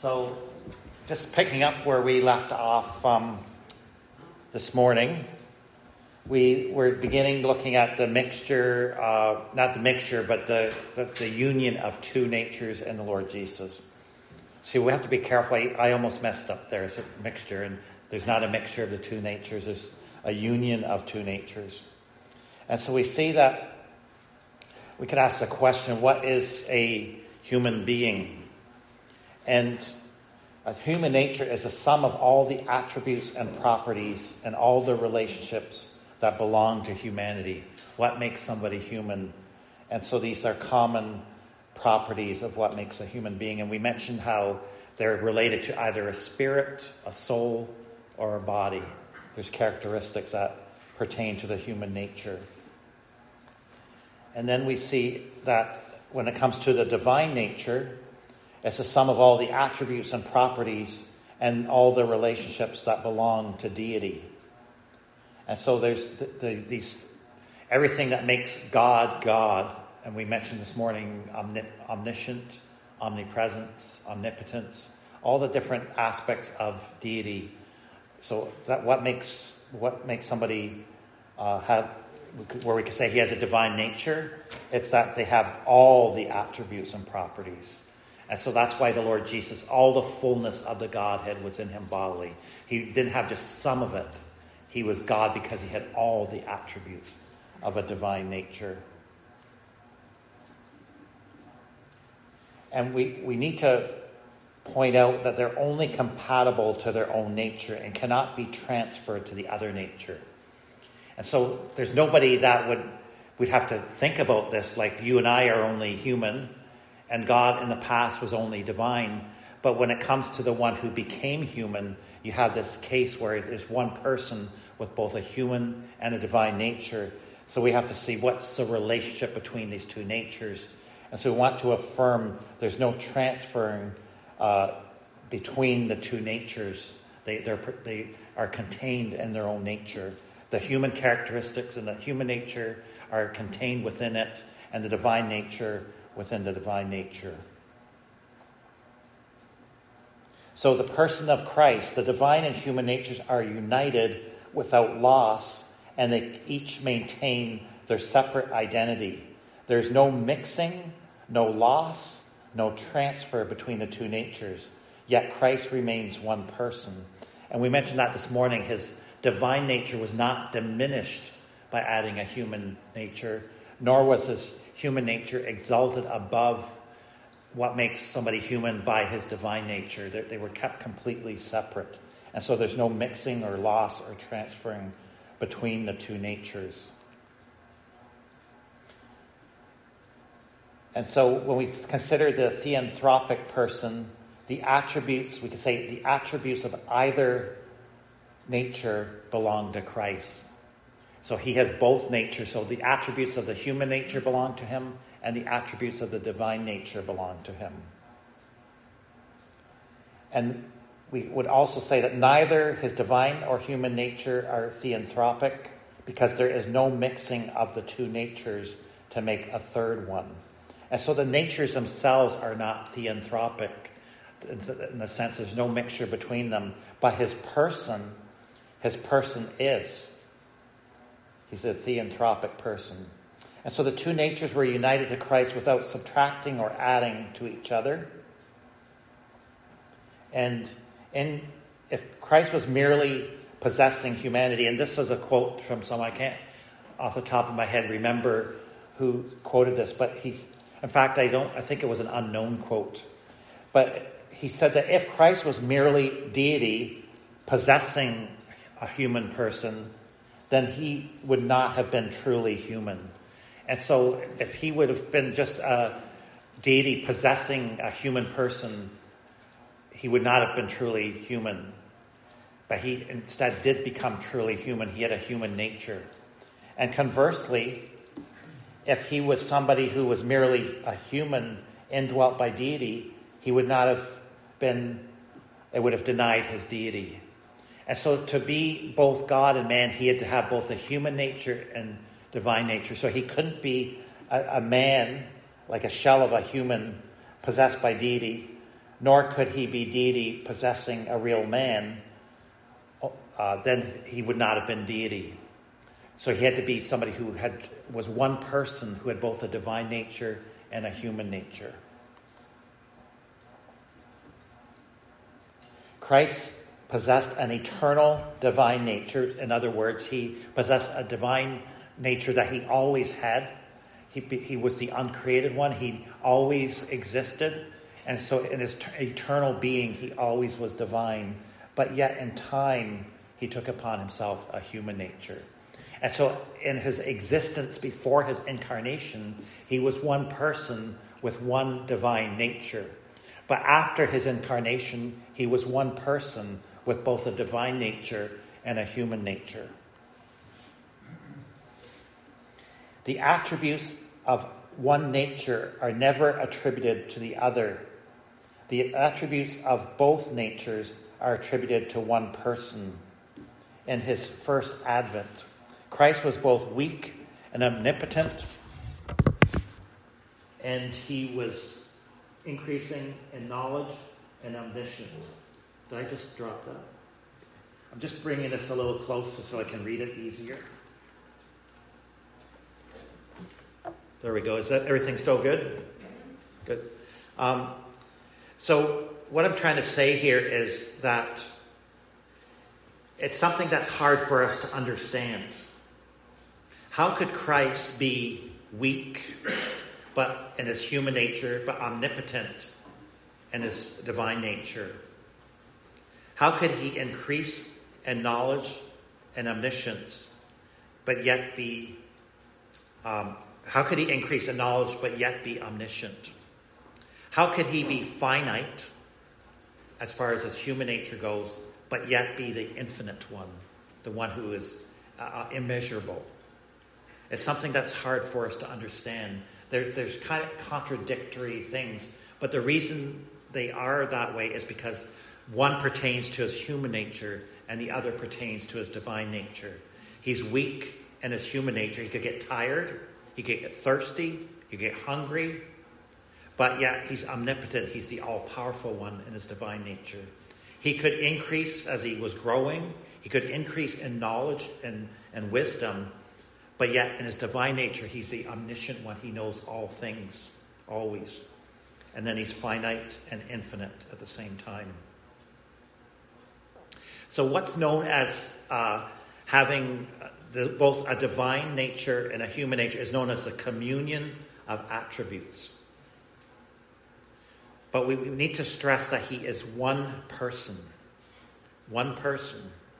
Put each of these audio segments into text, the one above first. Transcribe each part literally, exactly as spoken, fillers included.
So, just picking up where we left off um, this morning, we were beginning looking at the mixture, uh, not the mixture, but the, the, the union of two natures in the Lord Jesus. See, we have to be careful. I, I almost messed up there. It's a mixture, and there's not a mixture of the two natures. There's a union of two natures. And so we see that we could ask the question, what is a human being? And a human nature is a sum of all the attributes and properties and all the relationships that belong to humanity. What makes somebody human? And so these are common properties of what makes a human being. And we mentioned how they're related to either a spirit, a soul, or a body. There's characteristics that pertain to the human nature. And then we see that when it comes to the divine nature, it's a sum of all the attributes and properties and all the relationships that belong to deity. And so there's the, the, these everything that makes God God. And we mentioned this morning omni, omniscient, omnipresence, omnipotence, all the different aspects of deity. So that what makes what makes somebody uh, have, where we could say he has a divine nature, it's that they have all the attributes and properties. And so that's why the Lord Jesus, all the fullness of the Godhead was in him bodily. He didn't have just some of it. He was God because he had all the attributes of a divine nature. And we, we need to point out that they're only compatible to their own nature and cannot be transferred to the other nature. And so there's nobody that would, we'd have to think about this like you and I are only human, and God in the past was only divine. But when it comes to the one who became human, you have this case where there's one person with both a human and a divine nature. So we have to see what's the relationship between these two natures. And so we want to affirm there's no transferring uh, between the two natures. They, they're, they are contained in their own nature. The human characteristics and the human nature are contained within it, and the divine nature within the divine nature. So the person of Christ, the divine and human natures are united without loss, and they each maintain their separate identity. There's no mixing, no loss, no transfer between the two natures. Yet Christ remains one person. And we mentioned that this morning. His divine nature was not diminished by adding a human nature, nor was his human nature exalted above what makes somebody human by his divine nature. They, they were kept completely separate. And so there's no mixing or loss or transferring between the two natures. And so when we consider the theanthropic person, the attributes, we could say the attributes of either nature belong to Christ. So he has both natures. So the attributes of the human nature belong to him, and the attributes of the divine nature belong to him. And we would also say that neither his divine or human nature are theanthropic, because there is no mixing of the two natures to make a third one. And so the natures themselves are not theanthropic, in the sense there's no mixture between them. But his person, his person is. He's a theanthropic person. And so the two natures were united to Christ without subtracting or adding to each other. And in, if Christ was merely possessing humanity, and this is a quote from someone, I can't off the top of my head remember who quoted this, but he, in fact, I don't, I think it was an unknown quote. But he said that if Christ was merely deity possessing a human person, then he would not have been truly human. And so if he would have been just a deity possessing a human person, he would not have been truly human. But he instead did become truly human. He had a human nature. And conversely, if he was somebody who was merely a human indwelt by deity, he would not have been, it would have denied his deity. And so to be both God and man, he had to have both a human nature and divine nature. So he couldn't be a, a man, like a shell of a human, possessed by deity, nor could he be deity possessing a real man. Uh, then he would not have been deity. So he had to be somebody who had was one person who had both a divine nature and a human nature. Christ possessed an eternal divine nature. In other words, he possessed a divine nature that he always had. He, he was the uncreated one. He always existed. And so in his t- eternal being, he always was divine. But yet in time, he took upon himself a human nature. And so in his existence before his incarnation, he was one person with one divine nature. But after his incarnation, he was one person with both a divine nature and a human nature. The attributes of one nature are never attributed to the other. The attributes of both natures are attributed to one person. In his first advent, Christ was both weak and omnipotent, and he was increasing in knowledge and omniscient. Did I just drop that? I'm just bringing this a little closer so I can read it easier. There we go. Is that everything still good? Good. Um, so what I'm trying to say here is that it's something that's hard for us to understand. How could Christ be weak, but in his human nature, but omnipotent in his divine nature? How could he increase in knowledge and omniscience, but yet be, um, how could he increase in knowledge, but yet be omniscient? How could he be finite as far as his human nature goes, but yet be the infinite one, the one who is uh, immeasurable? It's something that's hard for us to understand. There, there's kind of contradictory things, but the reason they are that way is because one pertains to his human nature and the other pertains to his divine nature. He's weak in his human nature. He could get tired, he could get thirsty, he could get hungry, but yet he's omnipotent. He's the all-powerful one in his divine nature. He could increase as he was growing. He could increase in knowledge and, and wisdom, but yet in his divine nature, he's the omniscient one. He knows all things, always. And then he's finite and infinite at the same time. So what's known as uh, having the, both a divine nature and a human nature is known as the communion of attributes. But we, we need to stress that he is one person. One person.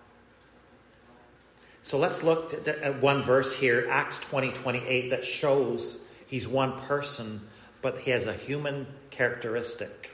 So let's look at, at one verse here, Acts twenty twenty-eight, that shows he's one person, but he has a human characteristic.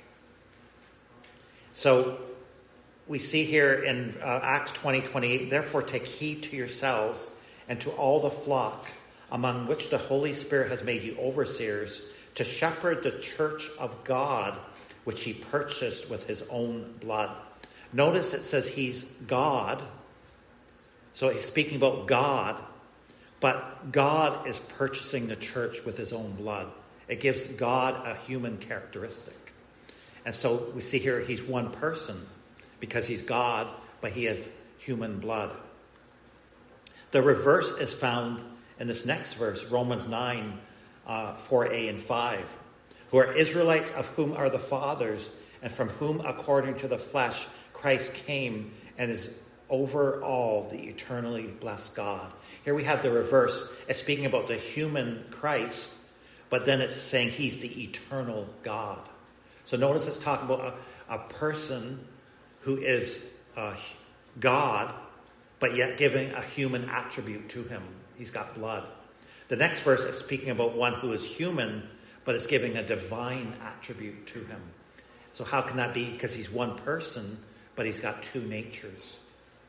So we see here in uh, Acts twenty twenty-eight, therefore take heed to yourselves and to all the flock among which the Holy Spirit has made you overseers, to shepherd the church of God, which he purchased with his own blood. Notice it says he's God. So he's speaking about God, but God is purchasing the church with his own blood. It gives God a human characteristic. And so we see here he's one person because he's God, but he has human blood. The reverse is found in this next verse, Romans nine, uh, four a and five. Who are Israelites, of whom are the fathers, and from whom, according to the flesh, Christ came and is over all the eternally blessed God. Here we have the reverse. It's speaking about the human Christ, but then it's saying he's the eternal God. So notice it's talking about a, a person who is uh, God, but yet giving a human attribute to him. He's got blood. The next verse is speaking about one who is human, but it's giving a divine attribute to him. So how can that be? Because he's one person, but he's got two natures.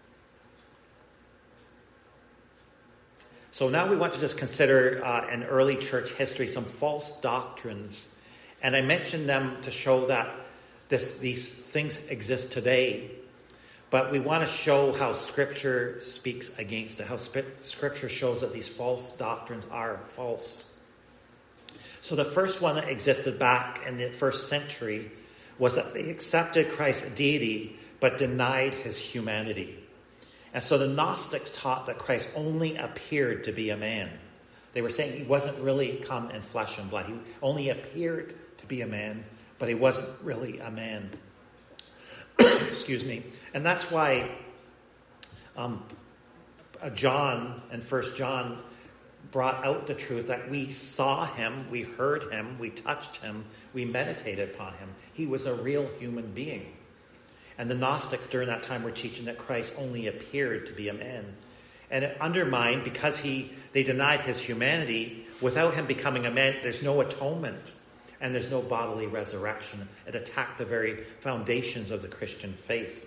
So now we want to just consider uh, in early church history some false doctrines. And I mentioned them to show that this, these things exist today. But we want to show how Scripture speaks against it, how Scripture shows that these false doctrines are false. So the first one that existed back in the first century was that they accepted Christ's deity but denied his humanity. And so the Gnostics taught that Christ only appeared to be a man. They were saying he wasn't really come in flesh and blood. He only appeared to be a man, but he wasn't really a man. Excuse me. And that's why um, John in First John brought out the truth that we saw him, we heard him, we touched him, we meditated upon him. He was a real human being. And the Gnostics during that time were teaching that Christ only appeared to be a man. And it undermined, because he they denied his humanity, without him becoming a man, there's no atonement and there's no bodily resurrection. It attacked the very foundations of the Christian faith.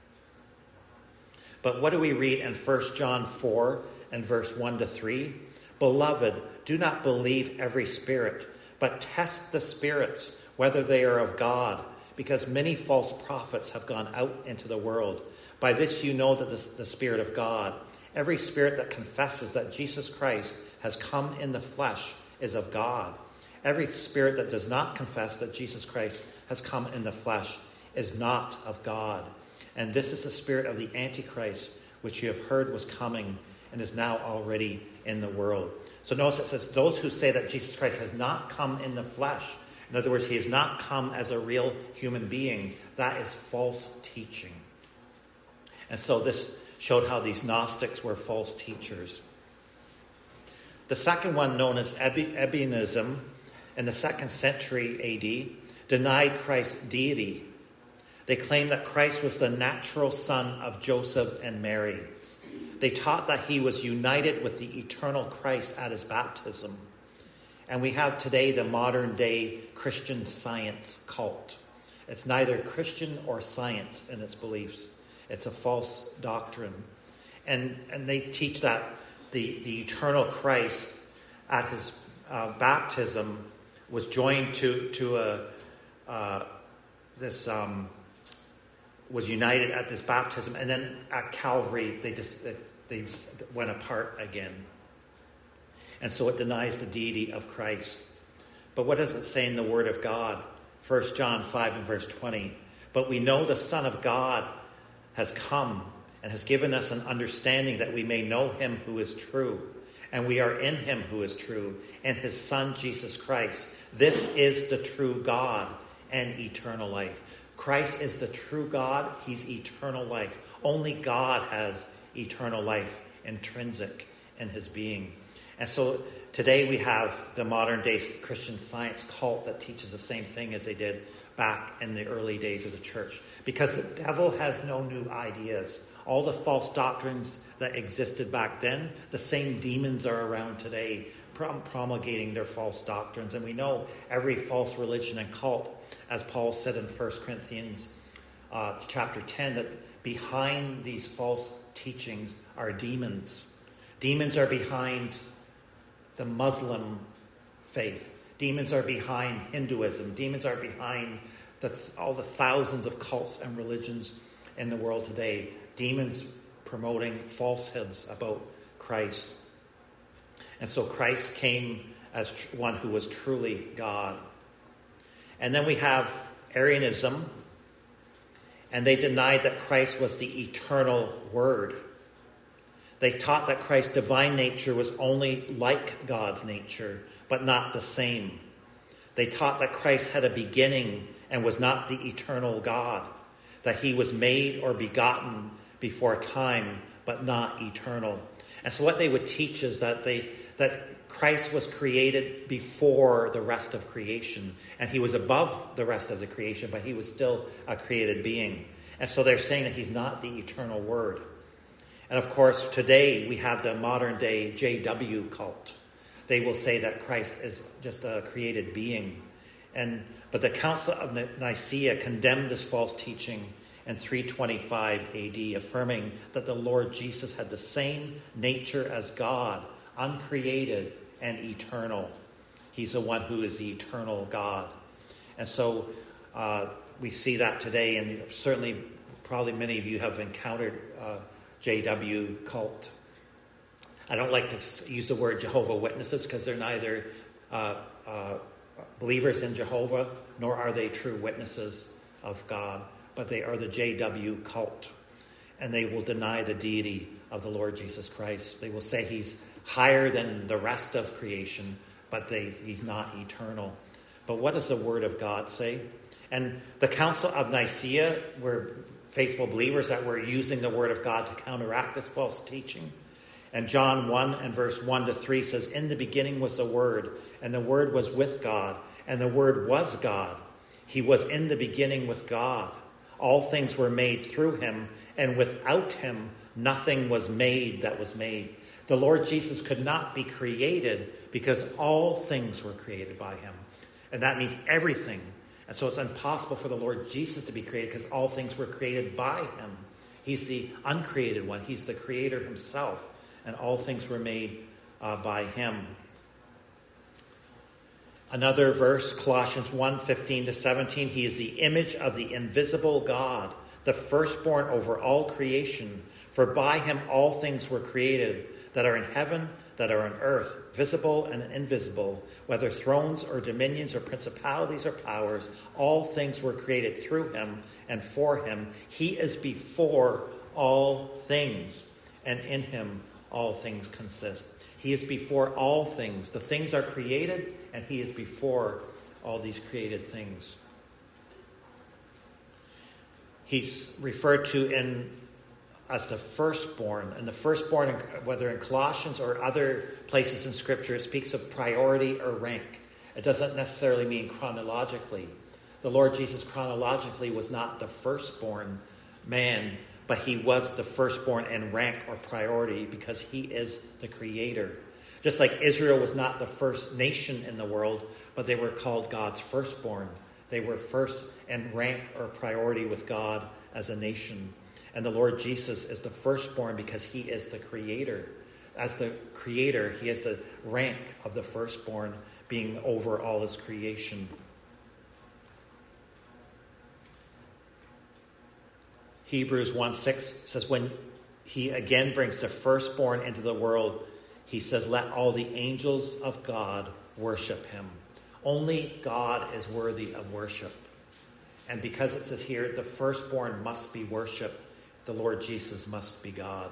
But what do we read in First John four and verse one to three? Beloved, do not believe every spirit, but test the spirits, whether they are of God, because many false prophets have gone out into the world. By this you know that the, the Spirit of God. Every spirit that confesses that Jesus Christ has come in the flesh is of God. Every spirit that does not confess that Jesus Christ has come in the flesh is not of God. And this is the spirit of the Antichrist, which you have heard was coming and is now already in the world. So notice it says, those who say that Jesus Christ has not come in the flesh, in other words, he has not come as a real human being, that is false teaching. And so this showed how these Gnostics were false teachers. The second one, known as Ebionism, in the second century A D, denied Christ's deity. They claimed that Christ was the natural son of Joseph and Mary. They taught that he was united with the eternal Christ at his baptism. And we have today the modern day Christian Science cult. It's neither Christian or science in its beliefs. It's a false doctrine. And, and they teach that the, the eternal Christ at his uh, baptism was joined to, to a, uh, this, um, was united at this baptism. And then at Calvary, they just, they just went apart again. And so it denies the deity of Christ. But what does it say in the Word of God? First John five and verse twenty. But we know the Son of God has come and has given us an understanding that we may know him who is true. And we are in him who is true, and his Son Jesus Christ. This is the true God and eternal life. Christ is the true God. He's eternal life. Only God has eternal life intrinsic in his being. And so today we have the modern day Christian Science cult that teaches the same thing as they did back in the early days of the church. Because the devil has no new ideas. All the false doctrines that existed back then, the same demons are around today promulgating their false doctrines. And we know every false religion and cult, as Paul said in First Corinthians uh, chapter ten, that behind these false teachings are demons. Demons are behind the Muslim faith. Demons are behind Hinduism. Demons are behind the, all the thousands of cults and religions in the world today. Demons promoting falsehoods about Christ. And so Christ came as tr- one who was truly God. And then we have Arianism, and they denied that Christ was the eternal Word. They taught that Christ's divine nature was only like God's nature, but not the same. They taught that Christ had a beginning and was not the eternal God, that he was made or begotten before time, but not eternal. And so what they would teach is that they that Christ was created before the rest of creation, and he was above the rest of the creation, but he was still a created being. And so they're saying that he's not the eternal Word. And of course, today we have the modern day J W cult. They will say that Christ is just a created being. And but the Council of Nicaea condemned this false teaching in three twenty-five A D, affirming that the Lord Jesus had the same nature as God, uncreated and eternal. He's the one who is the eternal God. And so uh, we see that today, and certainly probably many of you have encountered uh, J W cult. I don't like to use the word Jehovah's Witnesses because they're neither uh, uh, believers in Jehovah, nor are they true witnesses of God, but they are the J W cult. And they will deny the deity of the Lord Jesus Christ. They will say he's higher than the rest of creation, but they, he's not eternal. But what does the Word of God say? And the Council of Nicaea were faithful believers that were using the Word of God to counteract this false teaching. And John one and verse one to three says, "In the beginning was the Word, and the Word was with God, and the Word was God. He was in the beginning with God. All things were made through him, and without him nothing was made that was made." The Lord Jesus could not be created because all things were created by him. And that means everything. And so it's impossible for the Lord Jesus to be created because all things were created by him. He's the uncreated one. He's the creator himself. And all things were made uh, by him. Another verse, Colossians one, fifteen to seventeen. "He is the image of the invisible God, the firstborn over all creation. For by him all things were created, that are in heaven, that are on earth, visible and invisible, whether thrones or dominions or principalities or powers. All things were created through him and for him. He is before all things, and in him all things consist." He is before all things. The things are created, and he is before all these created things. He's referred to in as the firstborn. And the firstborn, whether in Colossians or other places in Scripture, it speaks of priority or rank. It doesn't necessarily mean chronologically. The Lord Jesus chronologically was not the firstborn man, but he was the firstborn in rank or priority because he is the creator. Just like Israel was not the first nation in the world, but they were called God's firstborn. They were first in rank or priority with God as a nation. And the Lord Jesus is the firstborn because he is the creator. As the creator, he has the rank of the firstborn, being over all his creation. Hebrews one six says, when he again brings the firstborn into the world, he says, "Let all the angels of God worship him." Only God is worthy of worship. And because it says here, the firstborn must be worshipped, the Lord Jesus must be God.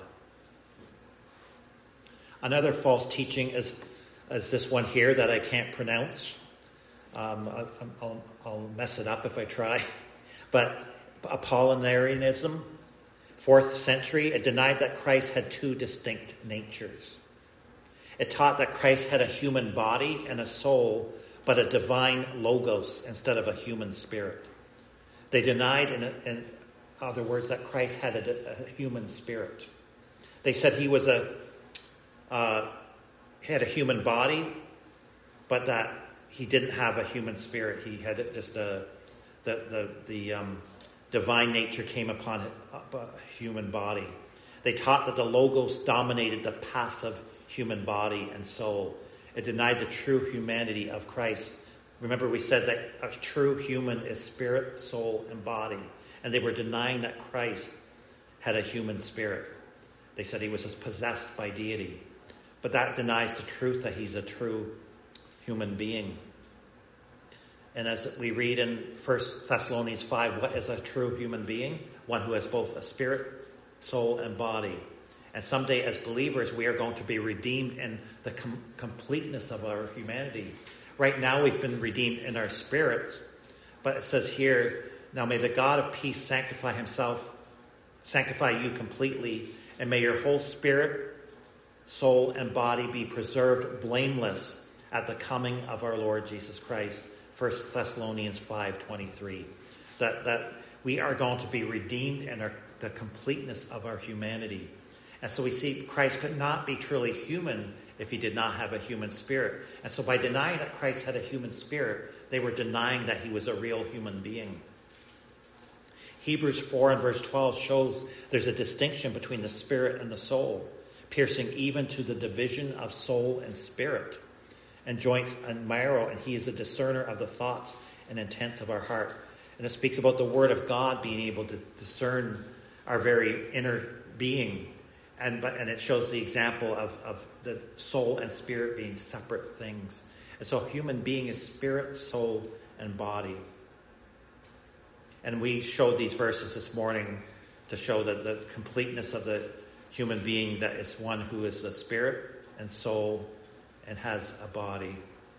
Another false teaching is, is this one here that I can't pronounce. Um, I, I'll, I'll mess it up if I try. But Apollinarianism, fourth century, it denied that Christ had two distinct natures. It taught that Christ had a human body and a soul, but a divine logos instead of a human spirit. They denied, in, in other words, that Christ had a, a human spirit. They said he was a uh, had a human body, but that he didn't have a human spirit. He had just a the the the um, divine nature came upon a human body. They taught that the logos dominated the passive human body and soul. It denied the true humanity of Christ. Remember, we said that a true human is spirit, soul, and body. And they were denying that Christ had a human spirit. They said he was just possessed by deity. But that denies the truth that he's a true human being. And as we read in First Thessalonians five, what is a true human being? One who has both a spirit, soul, and body. And someday as believers, we are going to be redeemed in the com- completeness of our humanity. Right now, we've been redeemed in our spirits. But it says here, "Now may the God of peace sanctify himself, sanctify you completely, and may your whole spirit, soul, and body be preserved blameless at the coming of our Lord Jesus Christ." First Thessalonians five twenty-three. That, that we are going to be redeemed in our, the completeness of our humanity. And so we see Christ could not be truly human if he did not have a human spirit. And so by denying that Christ had a human spirit, they were denying that he was a real human being. Hebrews four and verse twelve shows there's a distinction between the spirit and the soul, piercing even to the division of soul and spirit, and joints and marrow, and he is a discerner of the thoughts and intents of our heart. And it speaks about the word of God being able to discern our very inner being. And but and it shows the example of, of the soul and spirit being separate things. And so a human being is spirit, soul, and body. And we showed these verses this morning to show that the completeness of the human being, that is one who is a spirit and soul and has a body.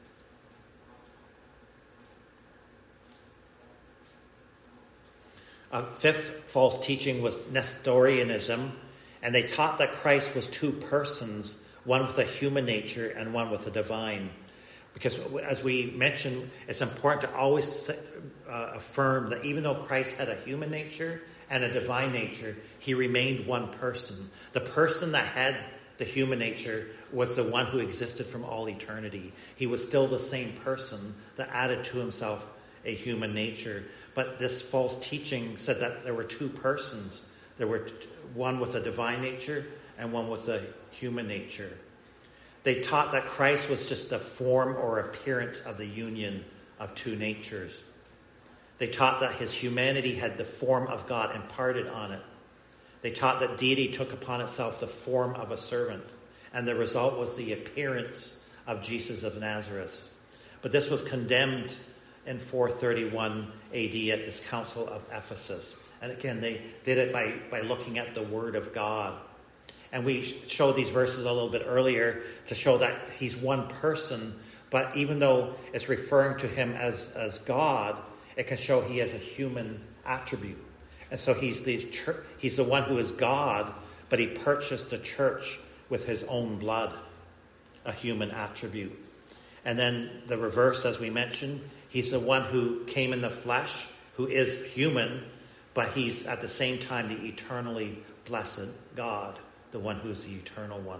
A fifth false teaching was Nestorianism, and they taught that Christ was two persons, one with a human nature and one with a divine. Because as we mentioned, it's important to always uh, affirm that even though Christ had a human nature and a divine nature, he remained one person. The person that had the human nature was the one who existed from all eternity. He was still the same person that added to himself a human nature. But this false teaching said that there were two persons. There were one with a divine nature and one with a human nature. They taught that Christ was just the form or appearance of the union of two natures. They taught that his humanity had the form of God imparted on it. They taught that deity took upon itself the form of a servant, and the result was the appearance of Jesus of Nazareth. But this was condemned in four thirty-one A D at this Council of Ephesus. And again, they did it by, by looking at the Word of God. And we showed these verses a little bit earlier to show that he's one person, but even though it's referring to him as, as God, it can show he has a human attribute. And so he's the church, he's the one who is God, but he purchased the church with his own blood, a human attribute. And then the reverse, as we mentioned, he's the one who came in the flesh, who is human, but he's at the same time the eternally blessed God, the one who's the eternal one.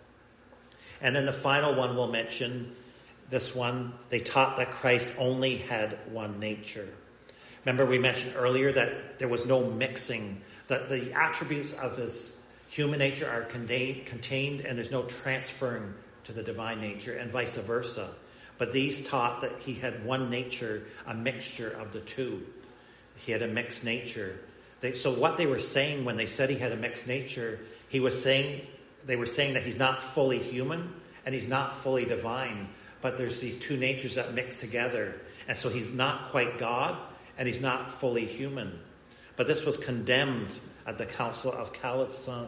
And then the final one we'll mention, this one, they taught that Christ only had one nature. Remember we mentioned earlier that there was no mixing, that the attributes of his human nature are contained, contained and there's no transferring to the divine nature and vice versa. But these taught that he had one nature, a mixture of the two. He had a mixed nature. They, so what they were saying when they said he had a mixed nature, he was saying, they were saying that he's not fully human and he's not fully divine, but there's these two natures that mix together. And so he's not quite God and he's not fully human. But this was condemned at the Council of Chalcedon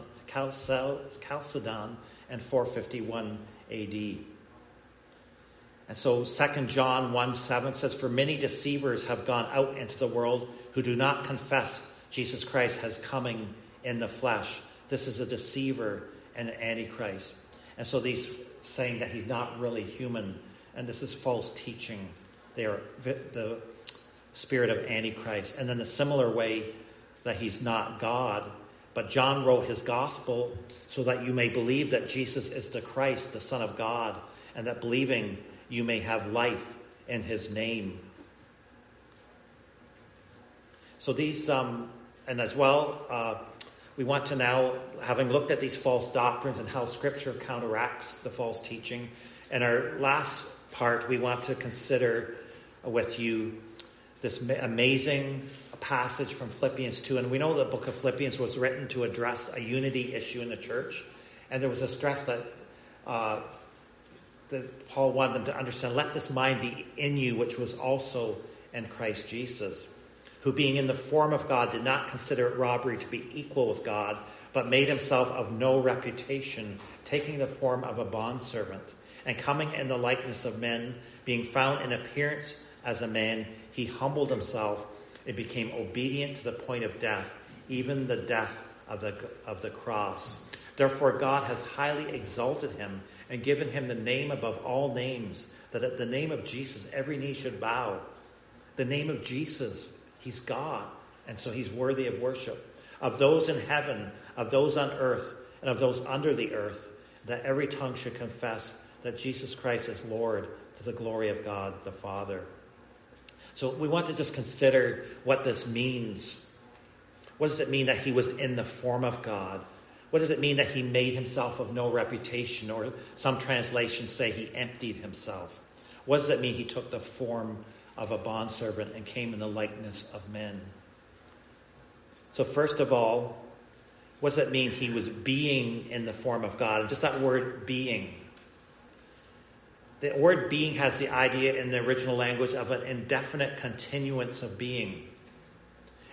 in four fifty-one A D. And so Second John one seven says, "For many deceivers have gone out into the world who do not confess Jesus Christ as coming in the flesh." This is a deceiver and an antichrist. And so these saying that he's not really human, and this is false teaching. They are the spirit of antichrist. And then the similar way that he's not God, but John wrote his gospel so that you may believe that Jesus is the Christ, the Son of God, and that believing you may have life in his name. So these, um, and as well, uh, we want to now, having looked at these false doctrines and how Scripture counteracts the false teaching, in our last part, we want to consider with you this amazing passage from Philippians two. And we know the book of Philippians was written to address a unity issue in the church. And there was a stress that, uh, that Paul wanted them to understand, let this mind be in you, which was also in Christ Jesus, who being in the form of God did not consider it robbery to be equal with God, but made himself of no reputation, taking the form of a bondservant, and coming in the likeness of men, being found in appearance as a man, he humbled himself and became obedient to the point of death, even the death of the, of the cross. Therefore God has highly exalted him and given him the name above all names, that at the name of Jesus every knee should bow. The name of Jesus, he's God, and so he's worthy of worship. Of those in heaven, of those on earth, and of those under the earth, that every tongue should confess that Jesus Christ is Lord, to the glory of God the Father. So we want to just consider what this means. What does it mean that he was in the form of God? What does it mean that he made himself of no reputation? Or some translations say he emptied himself. What does it mean he took the form of a bondservant and came in the likeness of men? So first of all, what does it mean he was being in the form of God? And just that word being. The word being has the idea in the original language of an indefinite continuance of being.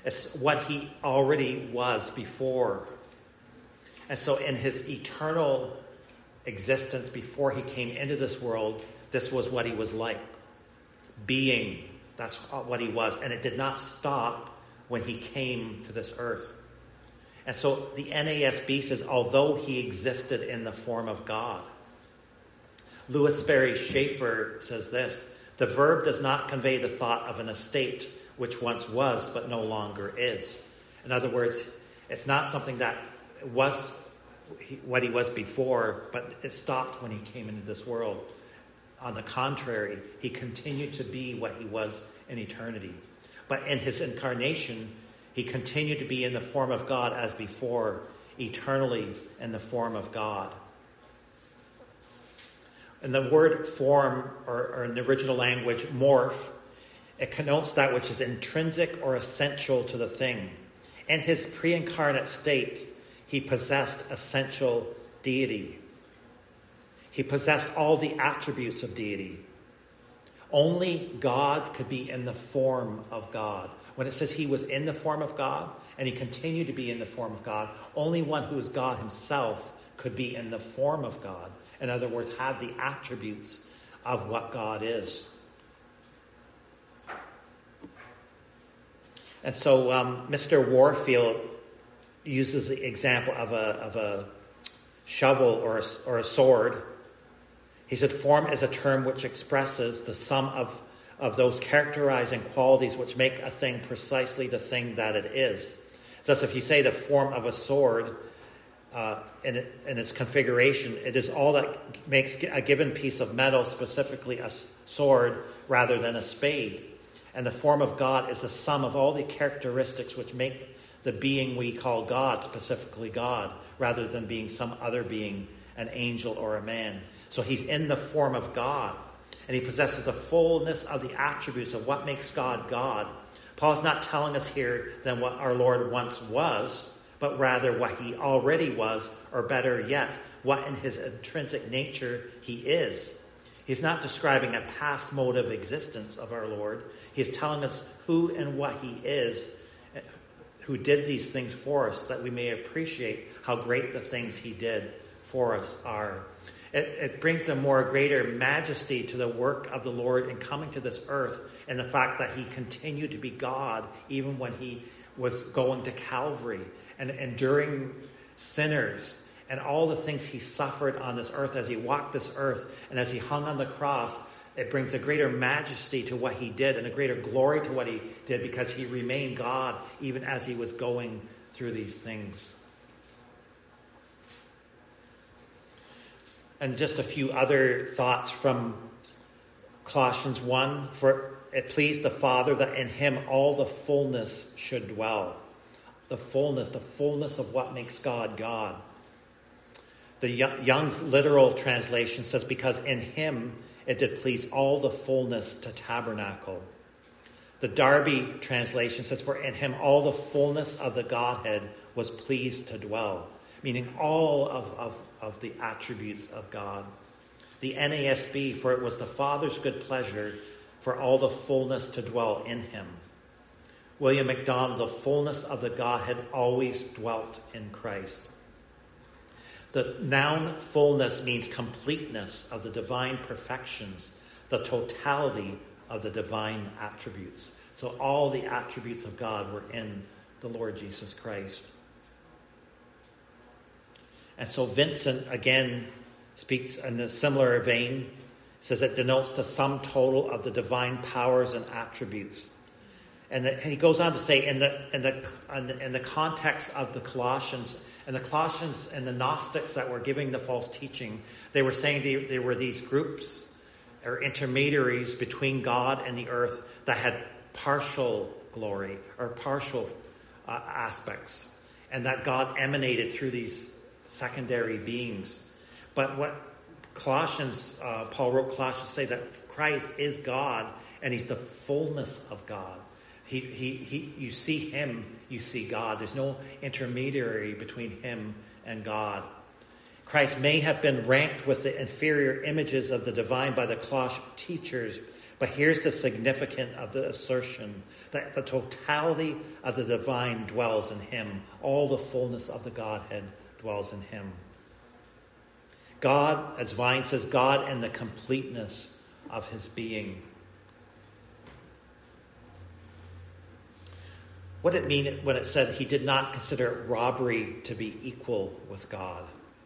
It's what he already was before. And so in his eternal existence before he came into this world, this was what he was like. Being, that's what he was. And it did not stop when he came to this earth. And so the N A S B says, although he existed in the form of God. Louis Sperry Schaeffer says this, the verb does not convey the thought of an estate which once was but no longer is. In other words, it's not something that was what he was before, but it stopped when he came into this world. On the contrary, he continued to be what he was in eternity. But in his incarnation, he continued to be in the form of God as before, eternally in the form of God. And the word form, or, or in the original language, morph, it connotes that which is intrinsic or essential to the thing. In his pre-incarnate state, he possessed essential deity. He possessed all the attributes of deity. Only God could be in the form of God. When it says he was in the form of God, and he continued to be in the form of God, only one who is God himself could be in the form of God. In other words, have the attributes of what God is. And so um, Mister Warfield uses the example of a, of a shovel or a, or a sword. He said, form is a term which expresses the sum of, of those characterizing qualities which make a thing precisely the thing that it is. Thus, if you say the form of a sword uh, in, it, in its configuration, it is all that makes a given piece of metal, specifically a sword, rather than a spade. And the form of God is the sum of all the characteristics which make the being we call God, specifically God, rather than being some other being, an angel or a man. So he's in the form of God, and he possesses the fullness of the attributes of what makes God God. Paul's not telling us here than what our Lord once was, but rather what he already was, or better yet, what in his intrinsic nature he is. He's not describing a past mode of existence of our Lord. He is telling us who and what he is, who did these things for us, that we may appreciate how great the things he did for us are. It, it brings a more greater majesty to the work of the Lord in coming to this earth, and the fact that he continued to be God even when he was going to Calvary and enduring sinners and all the things he suffered on this earth as he walked this earth and as he hung on the cross. It brings a greater majesty to what he did and a greater glory to what he did, because he remained God even as he was going through these things. And just a few other thoughts from Colossians one. For it pleased the Father that in him all the fullness should dwell. The fullness, the fullness of what makes God God. The Young's literal translation says, because in him it did please all the fullness to tabernacle. The Darby translation says, for in him all the fullness of the Godhead was pleased to dwell. Meaning all of, of, of the attributes of God. The N A S B, for it was the Father's good pleasure for all the fullness to dwell in him. William MacDonald, the fullness of the Godhead always dwelt in Christ. The noun fullness means completeness of the divine perfections, the totality of the divine attributes. So all the attributes of God were in the Lord Jesus Christ. And so Vincent, again, speaks in a similar vein, says it denotes the sum total of the divine powers and attributes. And, the, and he goes on to say, in the, in, the, in, the, in the context of the Colossians, and the Colossians and the Gnostics that were giving the false teaching, they were saying they, they were these groups or intermediaries between God and the earth that had partial glory or partial uh, aspects, and that God emanated through these secondary beings. But what Colossians, uh, Paul wrote Colossians, say that Christ is God and he's the fullness of God. He, he, he, you see him, you see God. There's no intermediary between him and God. Christ may have been ranked with the inferior images of the divine by the Colossian teachers, But here's the significance of the assertion that the totality of the divine dwells in him. All the fullness of the Godhead dwells in him. God, as Vine says, God in the completeness of his being. What did it mean when it said he did not consider it robbery to be equal with God?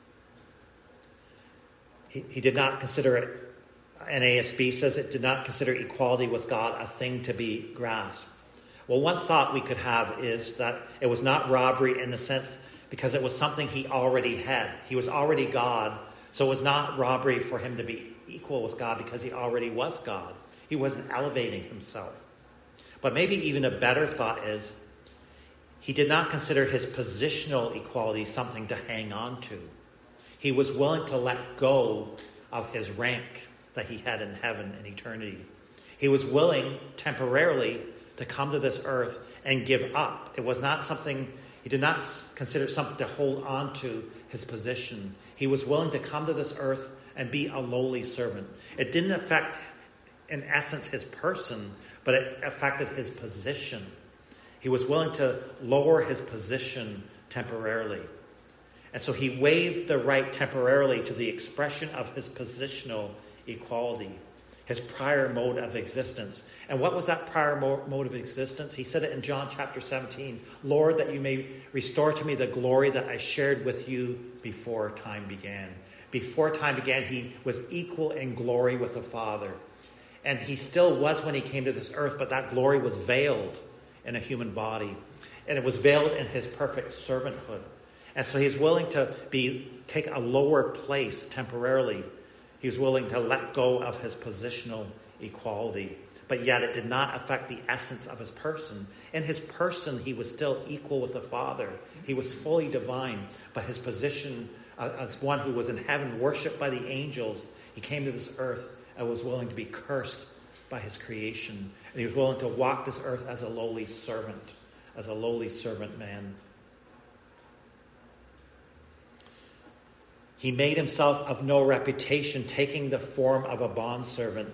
He, he did not consider it, N A S B says it did not consider equality with God a thing to be grasped. Well, one thought we could have is that it was not robbery in the sense because it was something he already had. He was already God, so it was not robbery for him to be equal with God because he already was God. He wasn't elevating himself. But maybe even a better thought is he did not consider his positional equality something to hang on to. He was willing to let go of his rank that he had in heaven and eternity. He was willing temporarily to come to this earth and give up. It was not something, he did not consider something to hold on to his position. He was willing to come to this earth and be a lowly servant. It didn't affect, in essence, his person, but it affected his position. He was willing to lower his position temporarily. And so he waived the right temporarily to the expression of his positional equality, his prior mode of existence. And what was that prior mode of existence? He said it in John chapter seventeen, Lord, that you may restore to me the glory that I shared with you before time began. Before time began, he was equal in glory with the Father. And he still was when he came to this earth, but that glory was veiled in a human body. And it was veiled in his perfect servanthood. And so he's willing to be take a lower place temporarily. He was willing to let go of his positional equality. But yet it did not affect the essence of his person. In his person, he was still equal with the Father. He was fully divine. But his position uh, as one who was in heaven, worshipped by the angels, he came to this earth and was willing to be cursed by his creation. And he was willing to walk this earth as a lowly servant, as a lowly servant man. He made himself of no reputation, taking the form of a bondservant.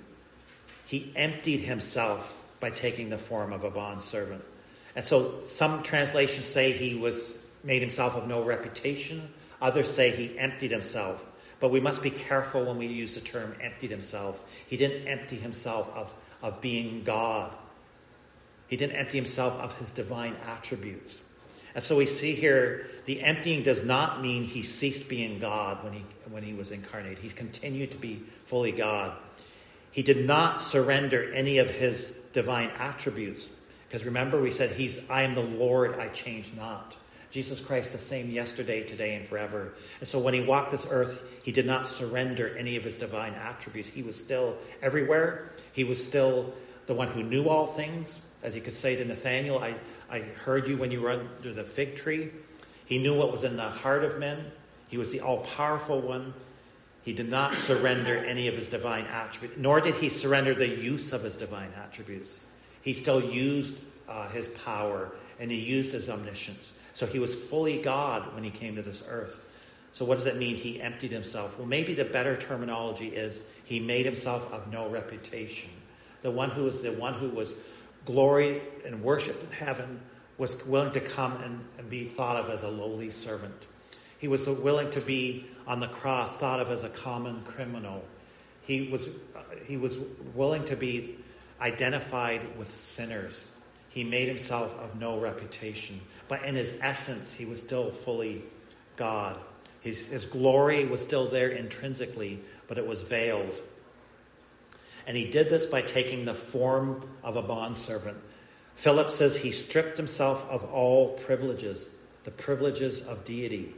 He emptied himself by taking the form of a bondservant. And so some translations say he was made himself of no reputation. Others say he emptied himself. But we must be careful when we use the term emptied himself. He didn't empty himself of, of being God. He didn't empty himself of his divine attributes. And so we see here the emptying does not mean he ceased being God when he when he was incarnate. He continued to be fully God. He did not surrender any of his divine attributes. Because remember, we said, he's, I am the Lord, I change not. Jesus Christ the same yesterday, today, and forever. And so when he walked this earth, he did not surrender any of his divine attributes. He was still everywhere. He was still the one who knew all things. As he could say to Nathanael, I, I heard you when you were under the fig tree. He knew what was in the heart of men. He was the all-powerful one. He did not surrender any of his divine attributes, nor did he surrender the use of his divine attributes. He still used uh, his power, and he used his omniscience. So he was fully God when he came to this earth. So what does that mean? He emptied himself. Well, maybe the better terminology is he made himself of no reputation. The one who was the one who was glory and worship in heaven was willing to come and, and be thought of as a lowly servant. He was willing to be on the cross thought of as a common criminal. He was uh, he was willing to be identified with sinners. He made himself of no reputation. But in his essence, he was still fully God. His, his glory was still there intrinsically, but it was veiled. And he did this by taking the form of a bondservant. Philip says he stripped himself of all privileges, the privileges of deity.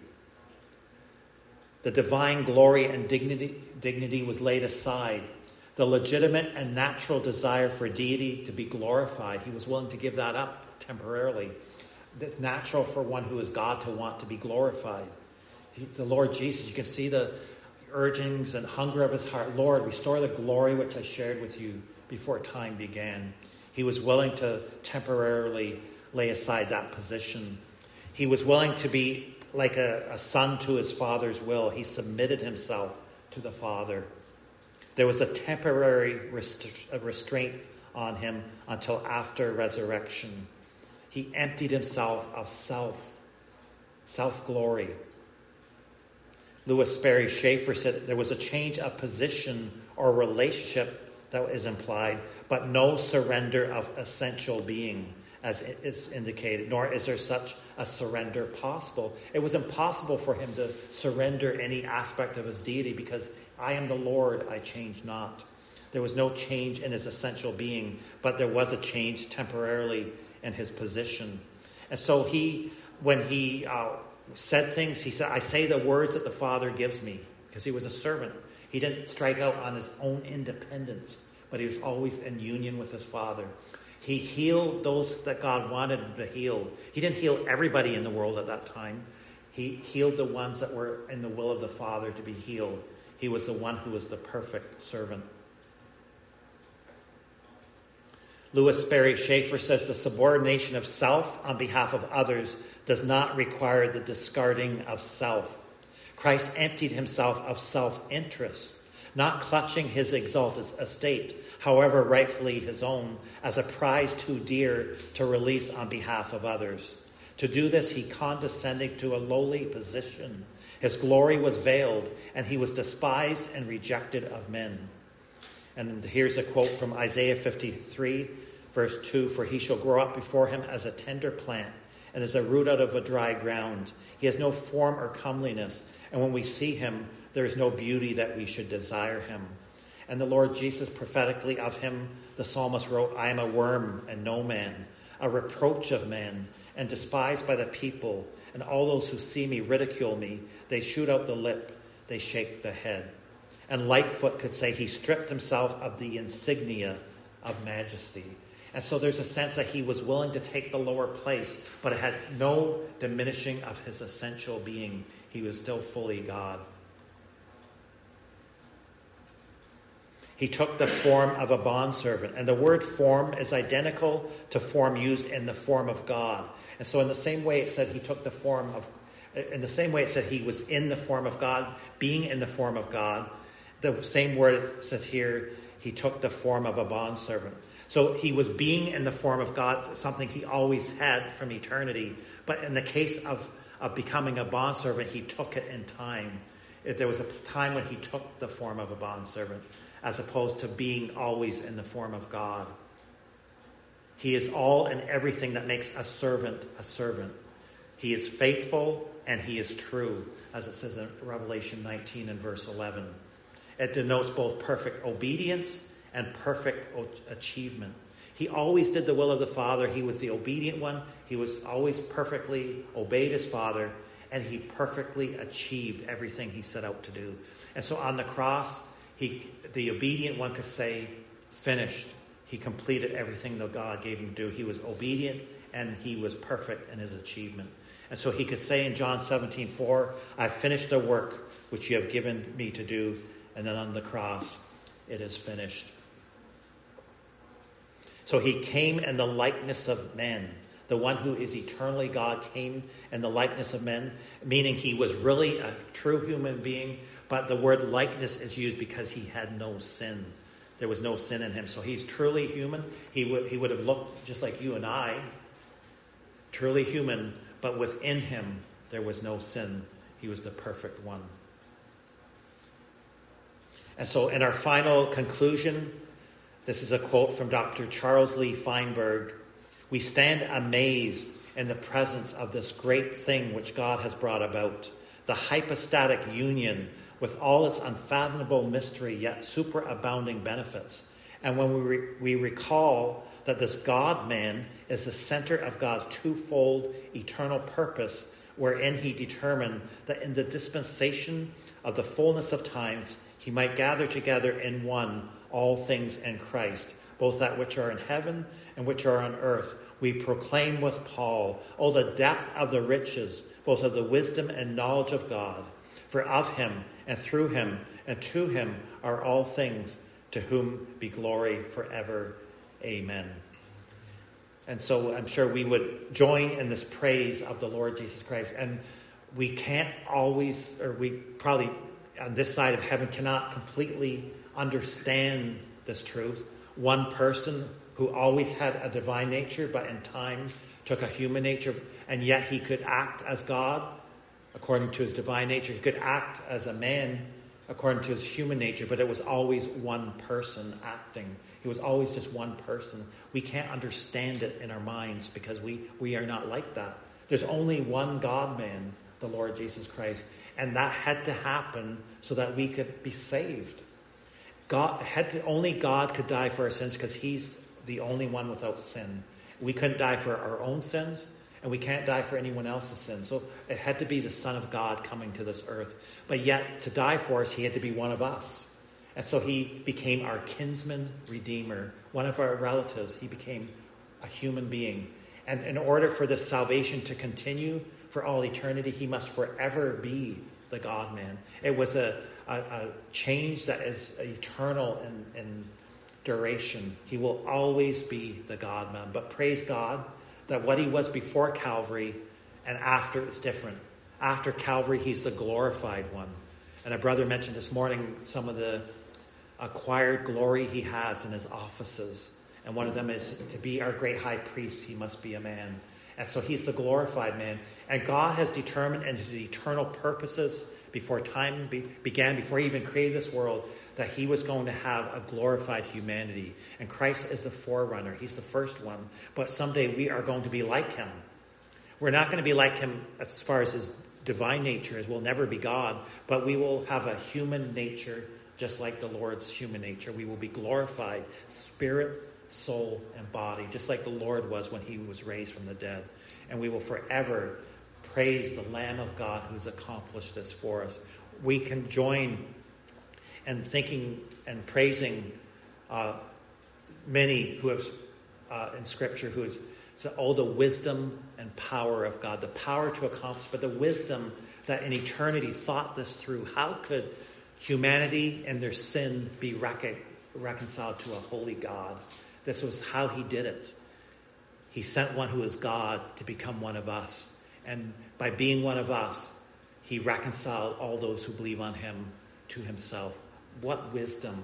The divine glory and dignity, dignity was laid aside. The legitimate and natural desire for deity to be glorified, he was willing to give that up temporarily. It's natural for one who is God to want to be glorified. The Lord Jesus, you can see the urgings and hunger of his heart. Lord, restore the glory which I shared with you before time began. He was willing to temporarily lay aside that position. He was willing to be like a, a son to his father's will. He submitted himself to the Father. There was a temporary rest- restraint on him until after resurrection. He emptied himself of self, self-glory. Louis Sperry Schaeffer said there was a change of position or relationship that is implied, but no surrender of essential being, as is indicated, nor is there such a surrender possible. It was impossible for him to surrender any aspect of his deity because I am the Lord, I change not. There was no change in his essential being, but there was a change temporarily in his position. And so he, when he uh, said things, he said, I say the words that the Father gives me, because he was a servant. He didn't strike out on his own independence, but he was always in union with his Father. He healed those that God wanted him to heal. He didn't heal everybody in the world at that time. He healed the ones that were in the will of the Father to be healed. He was the one who was the perfect servant. Louis Sperry Schaeffer says the subordination of self on behalf of others does not require the discarding of self. Christ emptied himself of self-interest, not clutching his exalted estate, however rightfully his own, as a prize too dear to release on behalf of others. To do this, he condescended to a lowly position. His glory was veiled, and he was despised and rejected of men. And here's a quote from Isaiah fifty-three, verse two, for he shall grow up before him as a tender plant, and as a root out of a dry ground. He has no form or comeliness, and when we see him, there is no beauty that we should desire him. And the Lord Jesus prophetically of him, the psalmist wrote, I am a worm and no man, a reproach of men, and despised by the people, and all those who see me ridicule me. They shoot out the lip, they shake the head. And Lightfoot could say he stripped himself of the insignia of majesty. And so there's a sense that he was willing to take the lower place, but it had no diminishing of his essential being. He was still fully God. He took the form of a bondservant. And the word form is identical to form used in the form of God. And so in the same way it said he took the form of, in the same way it said he was in the form of God, being in the form of God, the same word says here, he took the form of a bondservant. So he was being in the form of God, something he always had from eternity. But in the case of, of becoming a bondservant, he took it in time. If there was a time when he took the form of a bondservant, as opposed to being always in the form of God. He is all and everything that makes a servant a servant. He is faithful and he is true, as it says in Revelation nineteen and verse eleven. It denotes both perfect obedience and perfect achievement. He always did the will of the Father. He was the obedient one. He was always perfectly obeyed his Father, and he perfectly achieved everything he set out to do. And so on the cross, he, the obedient one could say, finished. He completed everything that God gave him to do. He was obedient and he was perfect in his achievement. And so he could say in John seventeen four, I finished the work which you have given me to do. And then on the cross, it is finished. So he came in the likeness of men. The one who is eternally God came in the likeness of men, meaning he was really a true human being. But the word likeness is used because he had no sin. There was no sin in him. So he's truly human. He would, he would have looked just like you and I, truly human, but within him there was no sin. He was the perfect one. And so in our final conclusion, this is a quote from Doctor Charles Lee Feinberg. We stand amazed in the presence of this great thing which God has brought about, the hypostatic union with all its unfathomable mystery, yet superabounding benefits. And when we, re- we recall that this God-man is the center of God's twofold eternal purpose, wherein he determined that in the dispensation of the fullness of times, he might gather together in one all things in Christ, both that which are in heaven and which are on earth. We proclaim with Paul, oh, the depth of the riches, both of the wisdom and knowledge of God. For of him and through him and to him are all things, to whom be glory forever. Amen. And so I'm sure we would join in this praise of the Lord Jesus Christ. And we can't always, or we probably on this side of heaven cannot completely understand this truth. One person who always had a divine nature, but in time took a human nature, and yet he could act as God according to his divine nature. He could act as a man according to his human nature, but it was always one person acting. He was always just one person. We can't understand it in our minds because we, we are not like that. There's only one God-man, the Lord Jesus Christ, and that had to happen so that we could be saved. God had to, only God could die for our sins because he's the only one without sin. We couldn't die for our own sins, and we can't die for anyone else's sins. So it had to be the Son of God coming to this earth. But yet, to die for us, he had to be one of us. And so he became our kinsman redeemer, one of our relatives. He became a human being. And in order for this salvation to continue for all eternity, he must forever be the God-man. It was a, a, a change that is eternal in, in duration. He will always be the God-man. But praise God that what he was before Calvary and after is different. After Calvary, he's the glorified one. And a brother mentioned this morning some of the acquired glory he has in his offices. And one of them is to be our great high priest, he must be a man. And so he's the glorified man. And God has determined in his eternal purposes before time be, began, before he even created this world, that he was going to have a glorified humanity. And Christ is the forerunner. He's the first one. But someday we are going to be like him. We're not going to be like him as far as his divine nature, as we'll never be God. But we will have a human nature just like the Lord's human nature. We will be glorified, spirit, soul, and body, just like the Lord was when he was raised from the dead. And we will forever praise the Lamb of God who's accomplished this for us. We can join in thinking and praising uh, many who have, uh, in Scripture, who has said, oh, the wisdom and power of God, the power to accomplish, but the wisdom that in eternity thought this through. How could humanity and their sin be recon- reconciled to a holy God? This was how he did it. He sent one who is God to become one of us. And by being one of us, he reconciled all those who believe on him to himself. What wisdom.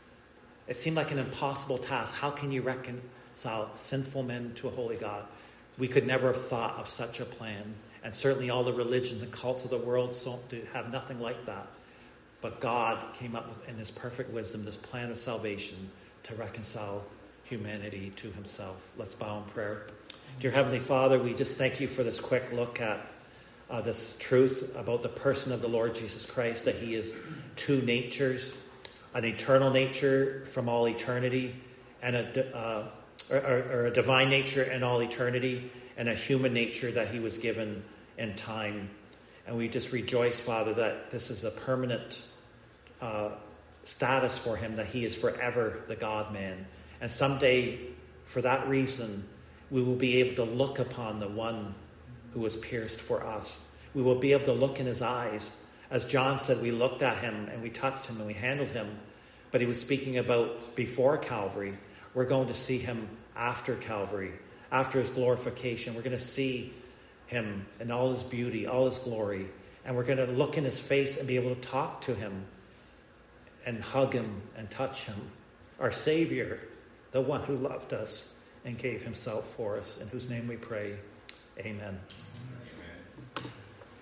It seemed like an impossible task. How can you reconcile sinful men to a holy God? We could never have thought of such a plan. And certainly all the religions and cults of the world have nothing like that. But God came up with, in his perfect wisdom, this plan of salvation to reconcile humanity to himself. Let's bow in prayer. Dear Heavenly Father, we just thank you for this quick look at uh, this truth about the person of the Lord Jesus Christ, that he is two natures, an eternal nature from all eternity, and a, uh, or, or a divine nature in all eternity, and a human nature that he was given in time. And we just rejoice, Father, that this is a permanent uh, status for him, that he is forever the God-man. And someday, for that reason, we will be able to look upon the one who was pierced for us. We will be able to look in his eyes. As John said, we looked at him and we touched him and we handled him. But he was speaking about before Calvary. We're going to see him after Calvary, after his glorification. We're going to see him in all his beauty, all his glory. And we're going to look in his face and be able to talk to him and hug him and touch him. Our Savior, the one who loved us and gave himself for us, in whose name we pray. Amen.